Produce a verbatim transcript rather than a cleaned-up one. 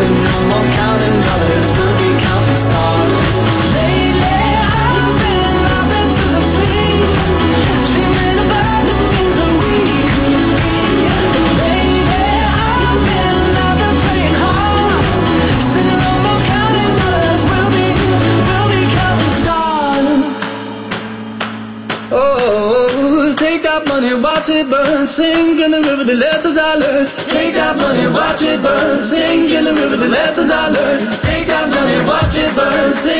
So no more counting dollars, we'll be counting stars. Lately I've been laughing to the beat, dreaming about the things that we could be. Lately I've been laughing, praying hard. So no more counting dollars, we'll be, we'll be counting stars. Oh, take that money, watch it burn, sink in the river, the lessons I learned. Take that money, watch it burn, sink in the river, the lessons I learned. Take that money, watch it burn, sink